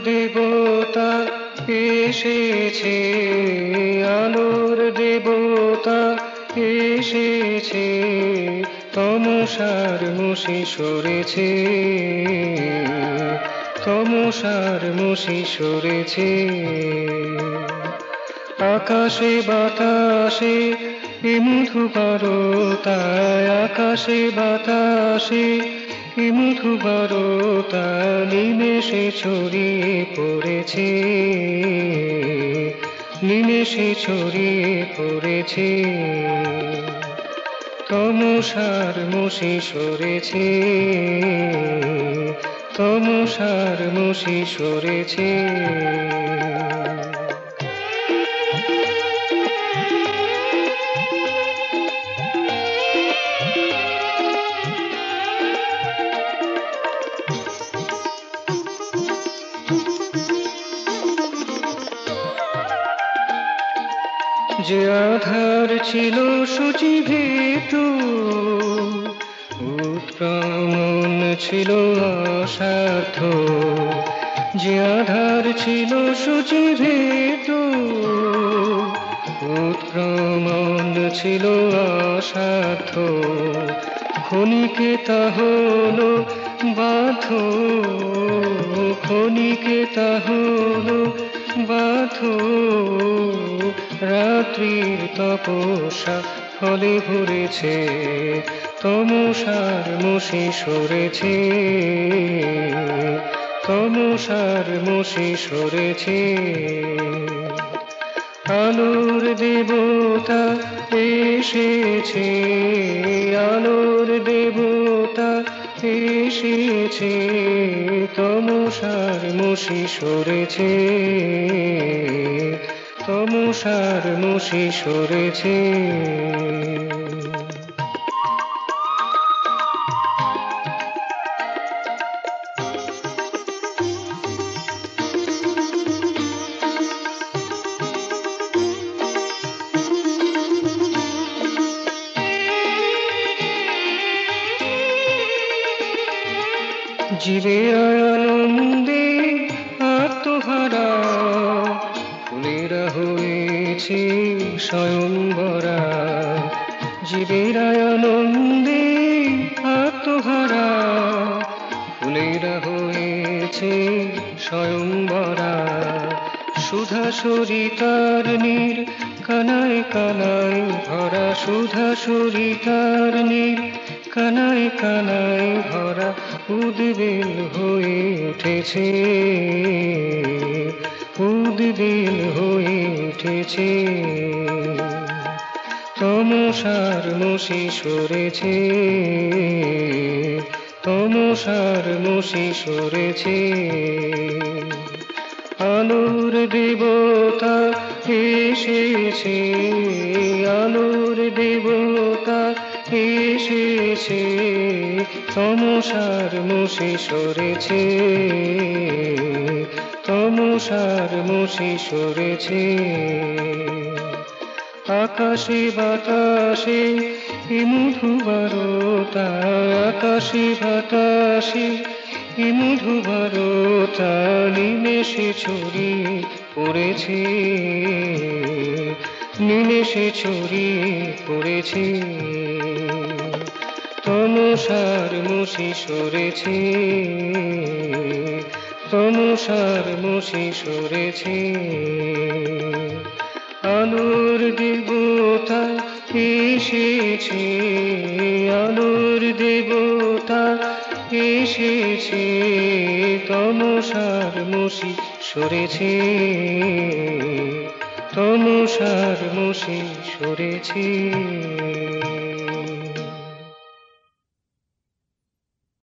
দেবতা এসেছে, আলোর দেবতা এসেছে, তমসার মুশি সরেছে, তমসার মুশি সরেছে। আকাশে বাতাসে এ মধু বারতায়, আকাশে বাতাসে এ মধু বারতা নিমেষে ছড়িয়ে পড়েছে, নিমেষে ছড়িয়ে পড়েছে। তমসার মুশি সরেছে, তমসার মুশি সরেছে। যে আধার ছিল শুচিভীত, উৎক্রমণ ছিল অসাধ্য। যে আধার ছিল শুচিভীত, উৎক্রমণ ছিল অসাধ্য। ক্ষণিকে তা হলো বাধ্য, ক্ষণিকে তা হলো বাধ্য। রাত্রির তপস্যা ফলে ভরেছে, তমসার মুশি সরেছে, তমসার মুশি সরেছে। আলোর দেবতা এসেছে, আলোর দেবতা এসেছে, তমসার মুশি সরেছে, তমসার মুশি সরেছে। জীবের আনন্দে আত্মহারা, ফুলেরা হয়েছে স্বয়ংবরা। জীবের আনন্দে আত্মহারা, ফুলেরা হয়েছে স্বয়ংবরা। সুধা সরিতার নীর কানায় কানায় ভরা, সুধা সরিতার নীর কানায় কানায় ভরা। উদ্বেল হয়ে উঠেছে, উদ্বেল হয়ে উঠেছে। তমসার মুশি সরেছে, তমসার মুশি সরেছে। আলোর দেবতা এসেছে, আলোর দেবতা এসেছে, তমসার মুশি সরেছে, তমসার মুশি সরেছে। আকাশে বাতাসে এ মধু বারতা, আকাশে বাতাসে এ মধু বারতা নিমেষে ছড়িয়ে পড়েছে, নিমেষে ছড়িয়ে পড়েছে। তমসার মুশি সরেছে, তমসার মুশি সরেছে। আলোর দেবতা এসেছে, আলোর দেবতা এসেছে, তমসার মুশি সরেছে, তমসার মুশি সরেছে।